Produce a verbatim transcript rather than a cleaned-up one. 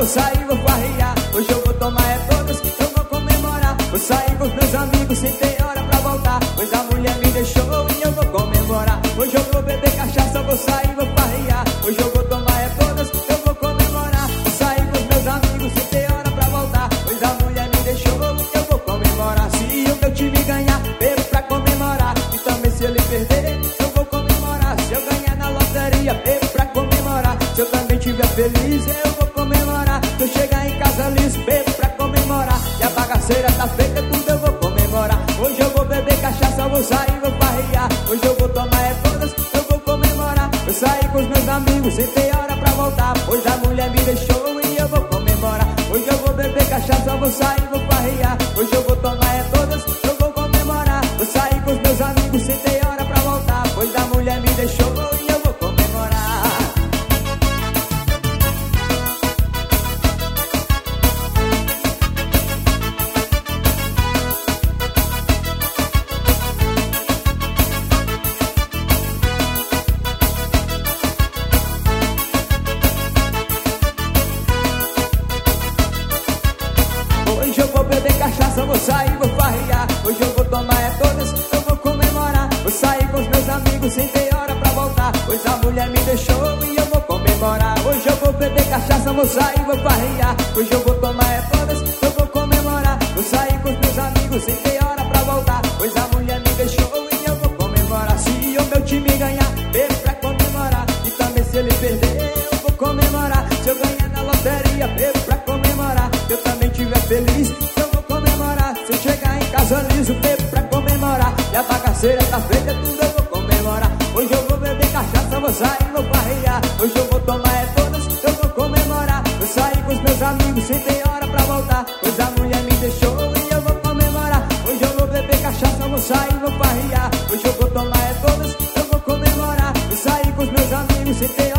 vou sair, vou farrear. Hoje eu vou tomar é todas, eu vou comemorar. Vou sair com os meus amigos sem ter hora pra voltar, pois a mulher me deixou e eu vou comemorar. Hoje eu vou beber cachaça, vou sair, vou farrear. Hoje eu vou tomar é todas, eu vou comemorar. Vou sair com os meus amigos sem ter hora pra voltar, pois a mulher me deixou e eu vou comemorar. Se o meu time ganhar, bebo pra comemorar. E também se ele perder, eu vou comemorar. Se eu ganhar na loteria, bebo pra comemorar. Se eu também estiver feliz, eu vou comemorar. Se eu chegar em casa liso, bebo pra comemorar. E a bagaceira tá feita, tudo eu vou comemorar. Hoje eu vou beber cachaça, vou sair, vou farrear. Hoje eu vou tomar é todas, eu vou comemorar. Eu saí com os meus amigos sem ter hora pra voltar, pois a mulher me deixou e eu vou comemorar. Hoje eu vou beber cachaça, vou sair, vou farrear. Hoje eu vou tomar é todas, eu vou comemorar. Eu saí com os meus amigos sem ter hora pra voltar, pois a mulher me deixou e eu vou comemorar. Hoje eu vou beber cachaça, vou sair, vou farrear. Hoje eu vou tomar é todas, eu vou comemorar. Vou sair com os meus amigos sem ter hora pra voltar, pois a mulher me deixou e eu vou comemorar. Hoje eu vou beber cachaça, vou sair, vou farrear. Hoje eu vou tomar é todas, eu vou comemorar. Vou sair com os meus amigos sem ter hora pra voltar, pois a mulher me deixou e eu vou comemorar. Se o meu time ganhar, bebo pra comemorar. E também se ele perder, eu vou comemorar. Se eu ganhar na loteria, bebo pra comemorar. Se eu também estiver feliz, eu vou comemorar. Se eu chegar em casa liso, bebo pra comemorar. E a bagaceira tá feita, tudo eu vou comemorar. Hoje eu vou beber cachaça, vou sair, vou farrear. Hoje eu vou tomar é todas, eu vou comemorar. Eu saí com os meus amigos sem ter hora pra voltar, pois a mulher me deixou e eu vou comemorar. Hoje eu vou beber cachaça, vou sair, vou farrear. Hoje eu vou tomar é todas, eu vou comemorar. Eu saí com os meus amigos sem ter